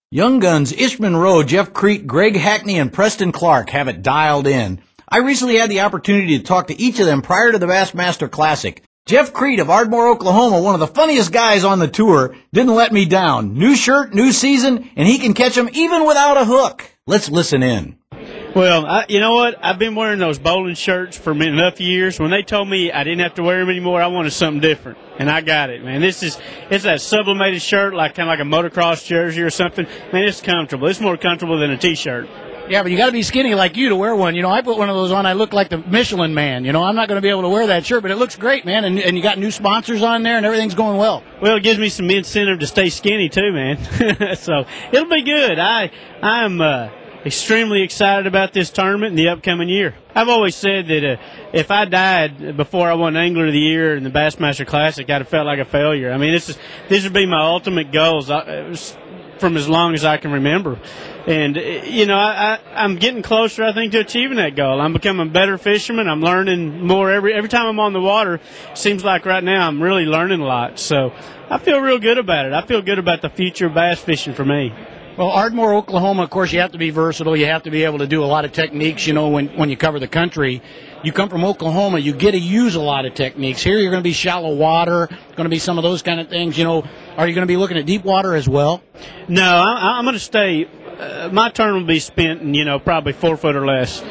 Young Guns, Ish Monroe, Jeff Crete, Greg Hackney, and Preston Clark have it dialed in. I recently had the opportunity to talk to each of them prior to the Bassmaster Classic. Jeff Crete of Ardmore, Oklahoma, one of the funniest guys on the tour, didn't let me down. New shirt, new season, and he can catch them even without a hook. Let's listen in. Well, you know what? I've been wearing those bowling shirts for enough years. When they told me I didn't have to wear them anymore, I wanted something different, and I got it, man. It's that sublimated shirt, kind of like a motocross jersey or something. Man, it's comfortable. It's more comfortable than a T-shirt. Yeah, but you got to be skinny like you to wear one. You know, I put one of those on, I look like the Michelin Man. You know, I'm not going to be able to wear that shirt, but it looks great, man. And you got new sponsors on there, and everything's going well. Well, it gives me some incentive to stay skinny too, man. So it'll be good. I'm extremely excited about this tournament and the upcoming year. I've always said that if I died before I won Angler of the Year in the Bassmaster Classic, I'd have felt like a failure. I mean, this would be my ultimate goals from as long as I can remember. And, you know, I'm getting closer, I think, to achieving that goal. I'm becoming a better fisherman. I'm learning more every time I'm on the water. It seems like right now I'm really learning a lot. So I feel real good about it. I feel good about the future of bass fishing for me. Well, Ardmore, Oklahoma, of course, you have to be versatile. You have to be able to do a lot of techniques, you know, when you cover the country. You come from Oklahoma, you get to use a lot of techniques. Here you're going to be shallow water, going to be some of those kind of things. You know, are you going to be looking at deep water as well? No, I'm going to stay. My tournament will be spent in, you know, probably 4 foot or less.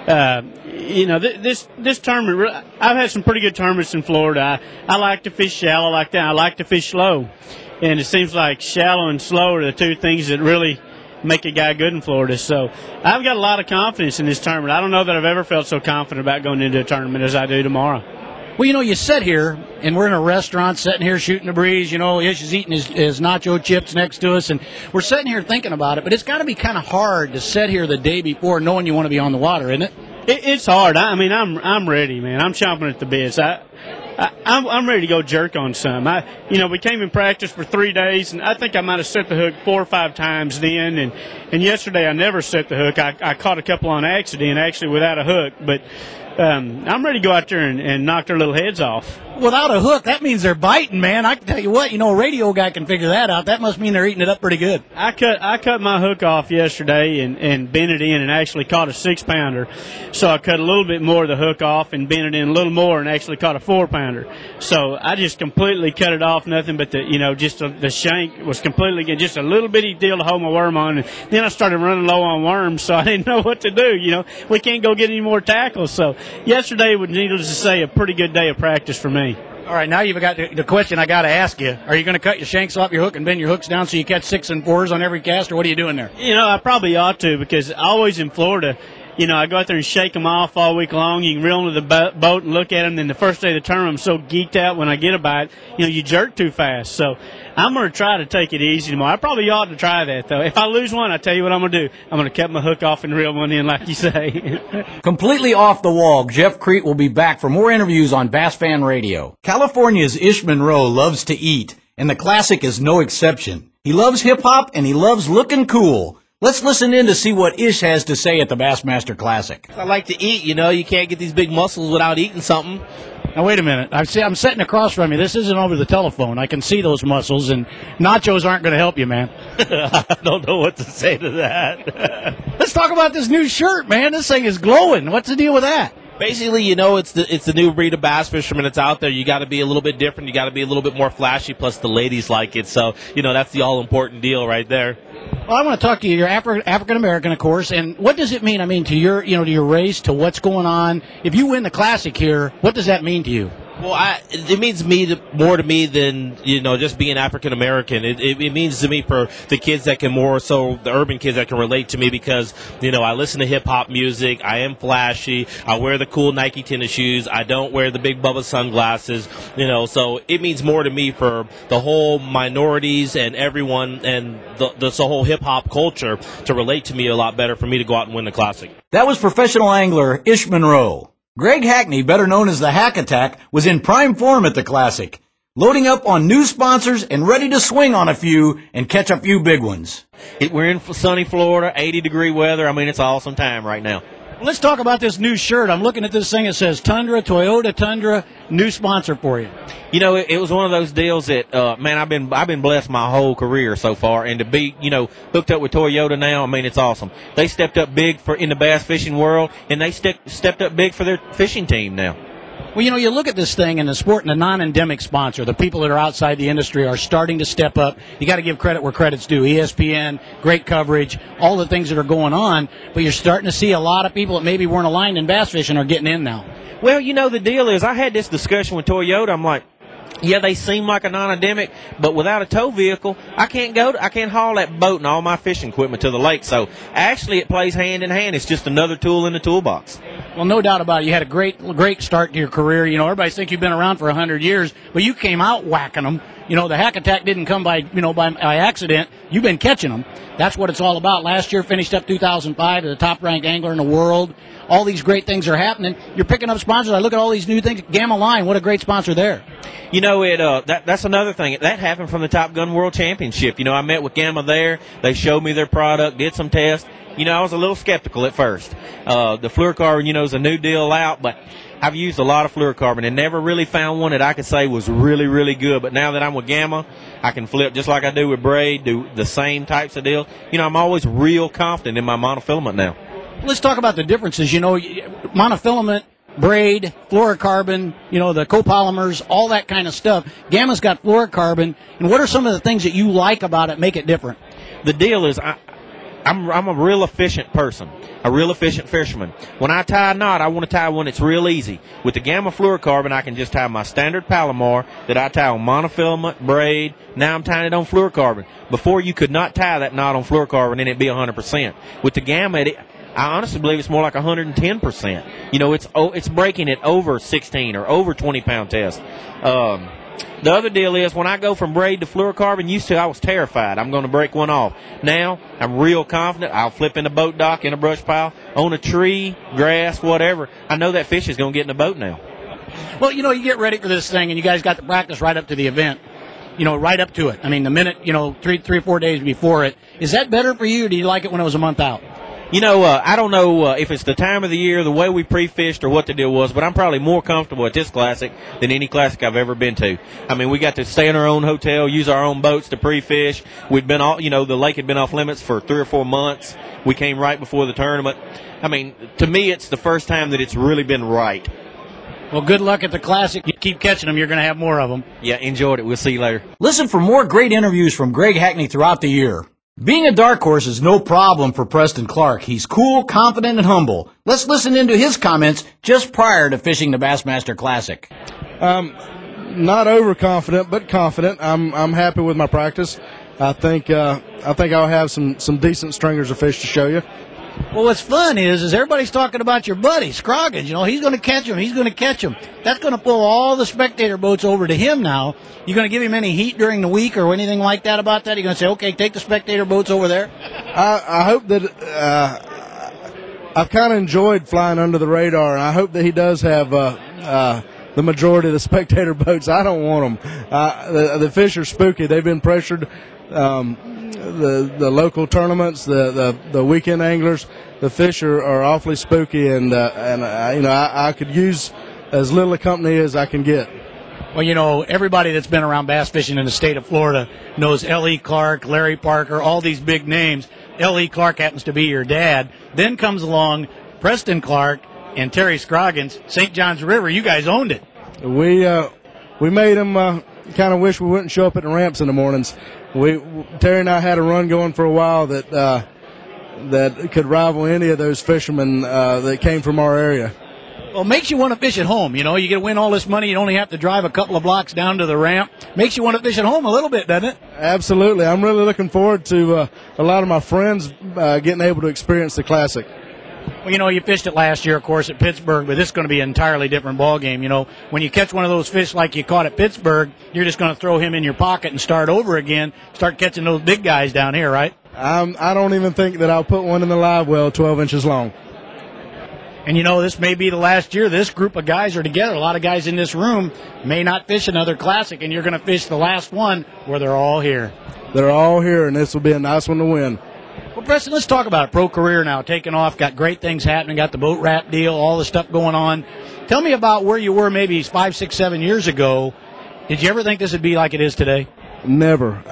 You know, this tournament, I've had some pretty good tournaments in Florida. I like to fish shallow like that. I like to fish slow. And it seems like shallow and slow are the two things that really make a guy good in Florida. So I've got a lot of confidence in this tournament. I don't know that I've ever felt so confident about going into a tournament as I do tomorrow. Well, you know, you sit here, and we're in a restaurant sitting here shooting the breeze. You know, Ish is eating his nacho chips next to us, and we're sitting here thinking about it. But it's got to be kind of hard to sit here the day before knowing you want to be on the water, isn't it? It's hard. I mean, I'm ready, man. I'm chomping at the bits. I'm ready to go jerk on some. We came in practice for 3 days, and I think I might have set the hook 4 or 5 times then. And yesterday I never set the hook. I caught a couple on accident, actually, without a hook. But I'm ready to go out there and knock their little heads off. Without a hook, that means they're biting, man. I can tell you what, you know, a radio guy can figure that out. That must mean they're eating it up pretty good. I cut my hook off yesterday and bent it in and actually caught a 6-pounder. So I cut a little bit more of the hook off and bent it in a little more and actually caught a 4-pounder. So I just completely cut it off, nothing but the shank was completely, just a little bitty deal to hold my worm on. And then I started running low on worms, so I didn't know what to do. You know, we can't go get any more tackles. So yesterday was, needless to say, a pretty good day of practice for me. All right, now you've got the question I got to ask you. Are you going to cut your shanks off your hook and bend your hooks down so you catch 6 and 4s on every cast, or what are you doing there? You know, I probably ought to, because always in Florida, you know, I go out there and shake them off all week long. You can reel into the boat and look at them. Then the first day of the tournament, I'm so geeked out when I get a bite, you know, you jerk too fast. So I'm going to try to take it easy tomorrow. I probably ought to try that, though. If I lose one, I tell you what I'm going to do. I'm going to cut my hook off and reel one in, like you say. Completely off the wall, Jeff Crete will be back for more interviews on Bass Fan Radio. California's Ish Monroe loves to eat, and the Classic is no exception. He loves hip-hop, and he loves looking cool. Let's listen in to see what Ish has to say at the Bassmaster Classic. I like to eat, you know. You can't get these big muscles without eating something. Now, wait a minute. I'm sitting across from you. This isn't over the telephone. I can see those muscles, and nachos aren't going to help you, man. I don't know what to say to that. Let's talk about this new shirt, man. This thing is glowing. What's the deal with that? Basically, you know, it's the new breed of bass fisherman that's out there. You got to be a little bit different. You got to be a little bit more flashy. Plus, the ladies like it. So, you know, that's the all-important deal right there. Well, I want to talk to you. You're African American, of course. And what does it mean? I mean, to your race, to what's going on. If you win the Classic here, what does that mean to you? Well, it means more to me than, you know, just being African American. It means to me for the kids that can more so, the urban kids that can relate to me because, you know, I listen to hip-hop music. I am flashy. I wear the cool Nike tennis shoes. I don't wear the Big Bubba sunglasses, you know. So it means more to me for the whole minorities and everyone and the whole hip-hop culture to relate to me a lot better for me to go out and win the Classic. That was professional angler Ish Monroe. Greg Hackney, better known as the Hack Attack, was in prime form at the Classic, loading up on new sponsors and ready to swing on a few and catch a few big ones. We're in sunny Florida, 80-degree weather. I mean, it's an awesome time right now. Let's talk about this new shirt. I'm looking at this thing. It says Tundra, Toyota Tundra, new sponsor for you. You know, it was one of those deals that, man, I've been blessed my whole career so far, and to be, hooked up with Toyota now, I mean, it's awesome. They stepped up big in the bass fishing world, and they stepped up big for their fishing team now. Well, you look at this thing and the sport and the non-endemic sponsor, the people that are outside the industry are starting to step up. You got to give credit where credit's due. ESPN, great coverage, all the things that are going on, but you're starting to see a lot of people that maybe weren't aligned in bass fishing are getting in now. Well, the deal is I had this discussion with Toyota. I'm like, yeah, they seem like a non-endemic, but without a tow vehicle, I can't haul that boat and all my fishing equipment to the lake. So actually, it plays hand in hand. It's just another tool in the toolbox. Well, no doubt about it. You had a great start to your career. Everybody thinks you've been around for 100 years, but you came out whacking them. The Hack Attack didn't come by accident. You've been catching them. That's what it's all about. Last year, finished up 2005 as the top-ranked angler in the world. All these great things are happening. You're picking up sponsors. I look at all these new things. Gamma Line, what a great sponsor there. That's another thing. That happened from the Top Gun World Championship. I met with Gamma there. They showed me their product, did some tests. I was a little skeptical at first. The fluorocarbon, is a new deal out, but I've used a lot of fluorocarbon and never really found one that I could say was really, really good. But now that I'm with Gamma, I can flip just like I do with Braid, do the same types of deal. I'm always real confident in my monofilament now. Let's talk about the differences. Monofilament, Braid, fluorocarbon, the copolymers, all that kind of stuff. Gamma's got fluorocarbon. And what are some of the things that you like about it make it different? The deal is I'm a real efficient person, a real efficient fisherman. When I tie a knot, I want to tie one that's real easy. With the Gamma fluorocarbon, I can just tie my standard Palomar that I tie on monofilament, Braid. Now I'm tying it on fluorocarbon. Before, you could not tie that knot on fluorocarbon and it'd be 100%. With the Gamma, I honestly believe it's more like 110%. It's breaking it over 16 or over 20-pound test. The other deal is when I go from Braid to fluorocarbon, used to I was terrified. I'm going to break one off. Now I'm real confident. I'll flip in the boat dock, in a brush pile, on a tree, grass, whatever. I know that fish is going to get in the boat now. Well, you get ready for this thing, and you guys got to practice right up to the event. Right up to it. I mean, the minute, 3 or 4 days before it. Is that better for you, or do you like it when it was a month out? I don't know if it's the time of the year, the way we pre-fished, or what the deal was, but I'm probably more comfortable at this Classic than any Classic I've ever been to. I mean, we got to stay in our own hotel, use our own boats to pre-fish. We'd been the lake had been off limits for 3 or 4 months. We came right before the tournament. I mean, to me, it's the first time that it's really been right. Well, good luck at the Classic. You keep catching them, you're going to have more of them. Yeah, enjoyed it. We'll see you later. Listen for more great interviews from Greg Hackney throughout the year. Being a dark horse is no problem for Preston Clark. He's cool, confident, and humble. Let's listen into his comments just prior to fishing the Bassmaster Classic. Not overconfident, but confident. I'm happy with my practice. I think I'll have some decent stringers of fish to show you. Well, what's fun is everybody's talking about your buddy, Scroggins. He's going to catch him. He's going to catch him. That's going to pull all the spectator boats over to him now. You going to give him any heat during the week or anything like that about that? You're going to say, okay, take the spectator boats over there? I hope that I've kind of enjoyed flying under the radar, and I hope that he does have the majority of the spectator boats. I don't want them. The fish are spooky. They've been pressured. The local tournaments, the weekend anglers, the fish are awfully spooky, and I could use as little a company as I can get. Well, everybody that's been around bass fishing in the state of Florida knows L.E. Clark, Larry Parker, all these big names. L.E. Clark happens to be your dad. Then comes along Preston Clark and Terry Scroggins. St. Johns River, you guys owned it. We made them kind of wish we wouldn't show up at the ramps in the mornings. Terry and I had a run going for a while that could rival any of those fishermen that came from our area. Well, it makes you want to fish at home. You get to win all this money. You only have to drive a couple of blocks down to the ramp. Makes you want to fish at home a little bit, doesn't it? Absolutely. I'm really looking forward to a lot of my friends getting able to experience the Classic. Well, you fished it last year, of course, at Pittsburgh, but this is going to be an entirely different ballgame. When you catch one of those fish like you caught at Pittsburgh, you're just going to throw him in your pocket and start over again, start catching those big guys down here, right? I don't even think that I'll put one in the live well 12 inches long. And, this may be the last year this group of guys are together. A lot of guys in this room may not fish another Classic, and you're going to fish the last one where they're all here. They're all here, and this will be a nice one to win. Well, Preston, let's talk about it. Pro career now, taking off, got great things happening, got the boat wrap deal, all the stuff going on. Tell me about where you were maybe 5, 6, 7 years ago. Did you ever think this would be like it is today? Never.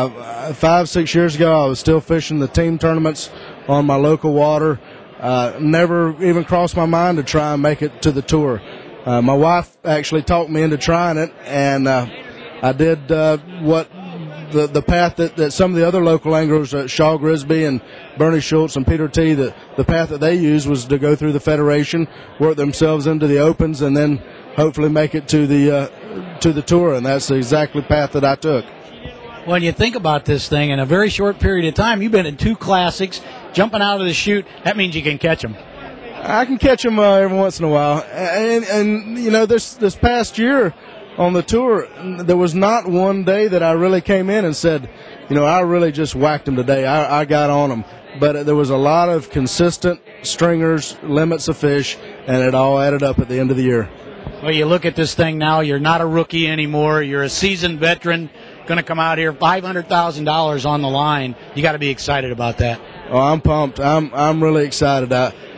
5, 6 years ago, I was still fishing the team tournaments on my local water. Never even crossed my mind to try and make it to the tour. My wife actually talked me into trying it, and I did what the path that some of the other local anglers, Shaw Grisby and Bernie Schultz and Peter T., the path that they used was to go through the Federation, work themselves into the Opens, and then hopefully make it to the tour, and that's the exactly path that I took. When you think about this thing, in a very short period of time, you've been in 2 classics, jumping out of the chute. That means you can catch them. I can catch them every once in a while, and you know, this past year on the tour, there was not one day that I really came in and said, you know, I really just whacked them today. I got on them. But there was a lot of consistent stringers, limits of fish, and it all added up at the end of the year. Well, you look at this thing now, you're not a rookie anymore. You're a seasoned veteran, going to come out here, $500,000 on the line. You got to be excited about that. Oh, I'm pumped. I'm really excited.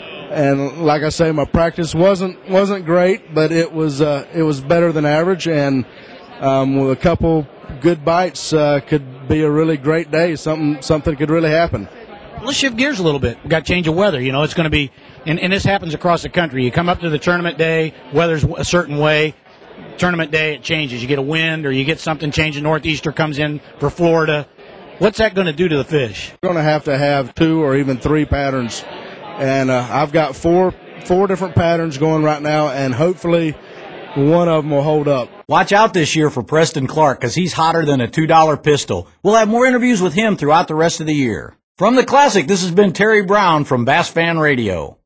And like I say, my practice wasn't great, but it was better than average, and with a couple good bites, could be a really great day. Something could really happen. Let's shift gears a little bit. We've got change of weather. You know, it's going to be, and this happens across the country. You come up to the tournament day, weather's a certain way. Tournament day, it changes. You get a wind, or you get something changing. Northeaster comes in for Florida. What's that going to do to the fish? We're going to have 2 or even 3 patterns. And I've got four different patterns going right now, and hopefully one of them will hold up. Watch out this year for Preston Clark, because he's hotter than a $2 pistol. We'll have more interviews with him throughout the rest of the year. From the Classic, this has been Terry Brown from Bass Fan Radio.